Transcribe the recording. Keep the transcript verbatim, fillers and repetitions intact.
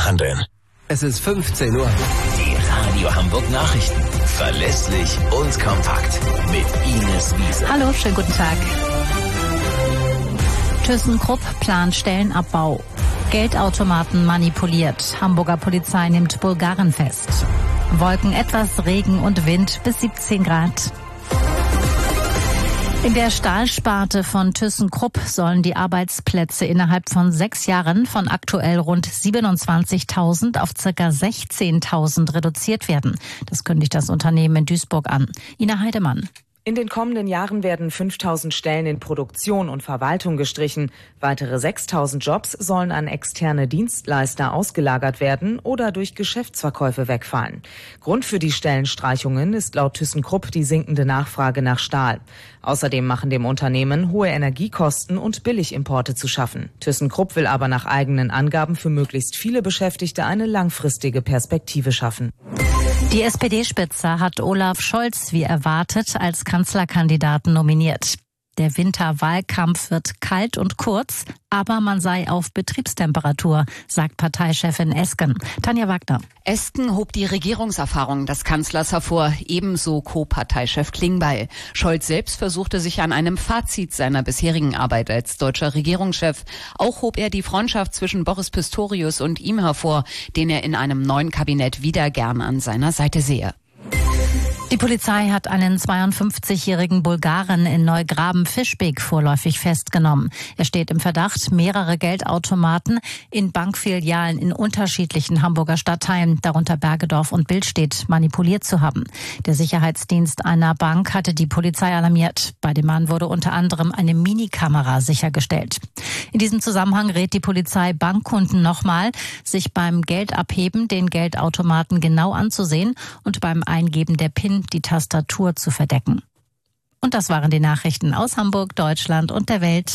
handeln. Es ist fünfzehn Uhr. Die Radio Hamburg Nachrichten. Verlässlich und kompakt. Mit Ines Wiese. Hallo, schönen guten Tag. ThyssenKrupp plant Stellenabbau. Geldautomaten manipuliert. Hamburger Polizei nimmt Bulgaren fest. Wolken, etwas Regen und Wind bis siebzehn Grad. In der Stahlsparte von ThyssenKrupp sollen die Arbeitsplätze innerhalb von sechs Jahren von aktuell rund siebenundzwanzigtausend auf ca. sechzehntausend reduziert werden. Das kündigt das Unternehmen in Duisburg an. Ina Heidemann. In den kommenden Jahren werden fünftausend Stellen in Produktion und Verwaltung gestrichen. Weitere sechstausend Jobs sollen an externe Dienstleister ausgelagert werden oder durch Geschäftsverkäufe wegfallen. Grund für die Stellenstreichungen ist laut ThyssenKrupp die sinkende Nachfrage nach Stahl. Außerdem machen dem Unternehmen hohe Energiekosten und Billigimporte zu schaffen. ThyssenKrupp will aber nach eigenen Angaben für möglichst viele Beschäftigte eine langfristige Perspektive schaffen. Die S P D-Spitze hat Olaf Scholz wie erwartet als Kanzlerkandidaten nominiert. Der Winterwahlkampf wird kalt und kurz, aber man sei auf Betriebstemperatur, sagt Parteichefin Esken. Tanja Wagner. Esken hob die Regierungserfahrung des Kanzlers hervor, ebenso Co-Parteichef Klingbeil. Scholz selbst versuchte sich an einem Fazit seiner bisherigen Arbeit als deutscher Regierungschef. Auch hob er die Freundschaft zwischen Boris Pistorius und ihm hervor, den er in einem neuen Kabinett wieder gern an seiner Seite sehe. Die Polizei hat einen zweiundfünfzigjährigen Bulgaren in Neugraben-Fischbeck vorläufig festgenommen. Er steht im Verdacht, mehrere Geldautomaten in Bankfilialen in unterschiedlichen Hamburger Stadtteilen, darunter Bergedorf und Billstedt, manipuliert zu haben. Der Sicherheitsdienst einer Bank hatte die Polizei alarmiert. Bei dem Mann wurde unter anderem eine Minikamera sichergestellt. In diesem Zusammenhang rät die Polizei Bankkunden nochmal, sich beim Geldabheben den Geldautomaten genau anzusehen und beim Eingeben der PIN die Tastatur zu verdecken. Und das waren die Nachrichten aus Hamburg, Deutschland und der Welt.